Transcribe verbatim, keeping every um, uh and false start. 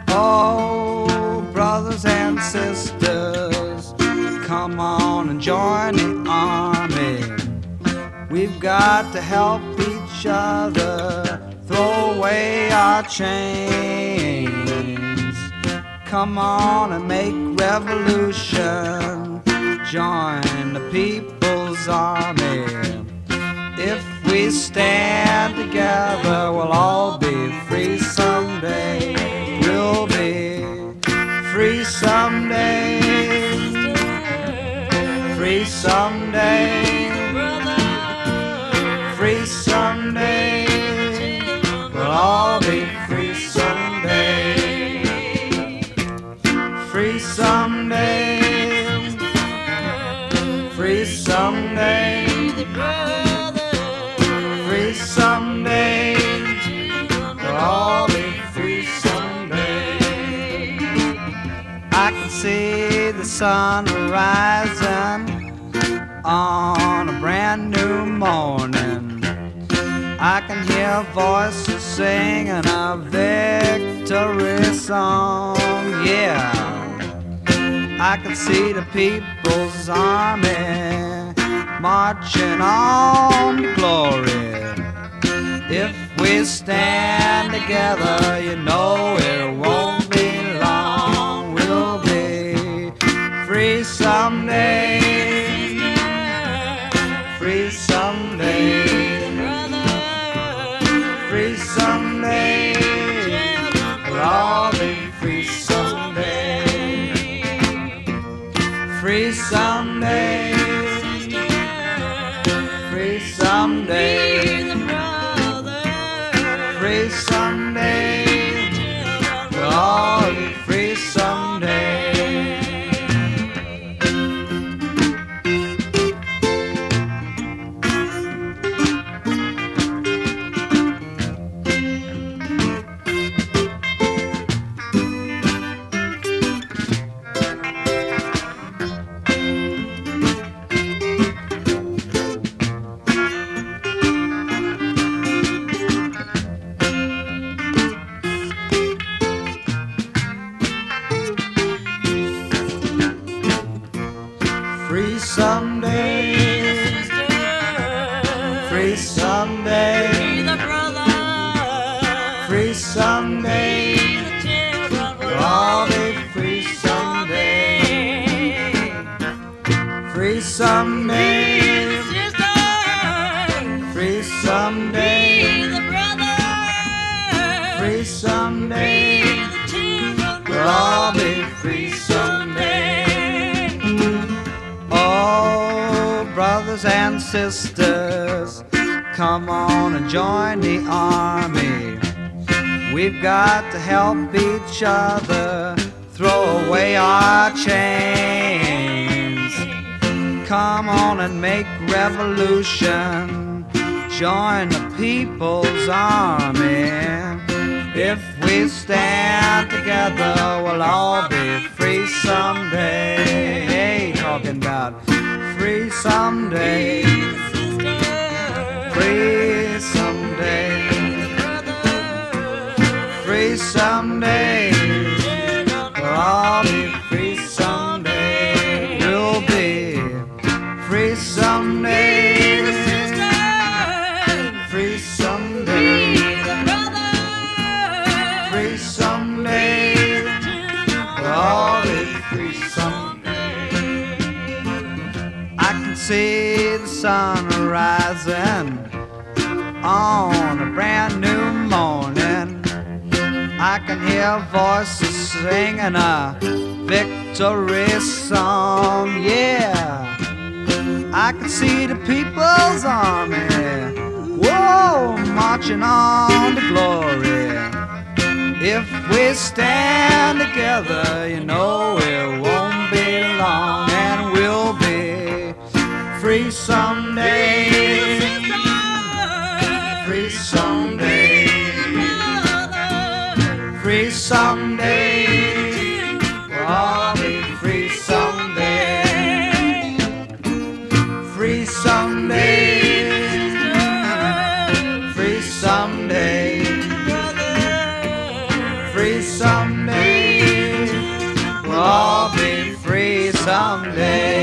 Oh, brothers and sisters, come on and join the army. We've got to help each other throw away our chains. Come on and make revolution. Join the people's army. If we stand together, we'll all be free someday. We'll be free someday. Free someday. Free someday. We'll all be free someday. Free someday. Free someday. Free someday. We'll all be free someday. I can see the sun rising on a brand new morning. I can hear voices singing a victory song, yeah. I can see the people's army marching on to glory. If we stand together, you know it won't be long. We'll be free someday. Free someday. Free someday. We'll all be free someday. Free someday. Free someday. Free someday. We'll all be free someday. Free someday, free someday, free someday, we'll all be free someday. Free someday, free someday, free someday, we'll all be free someday. Oh, brothers and sisters, come on and join the army. We've got to help each other throw away our chains. Come on and make revolution. Join the people's army. If we stand together, we'll all be free someday. Hey, talking about free someday. Free someday. Free someday. We'll all be free someday. We'll be free someday. Free someday. Free someday. We'll all be free someday. I can see the sun rising on a brand new morning. I can hear voices singing a victory song, yeah. I can see the people's army, whoa, marching on to glory. If we stand together, you know it won't be long, and we'll be free someday. Free someday. Free someday. We'll all be free someday. Free someday. Free someday. free someday. We'll all be free someday.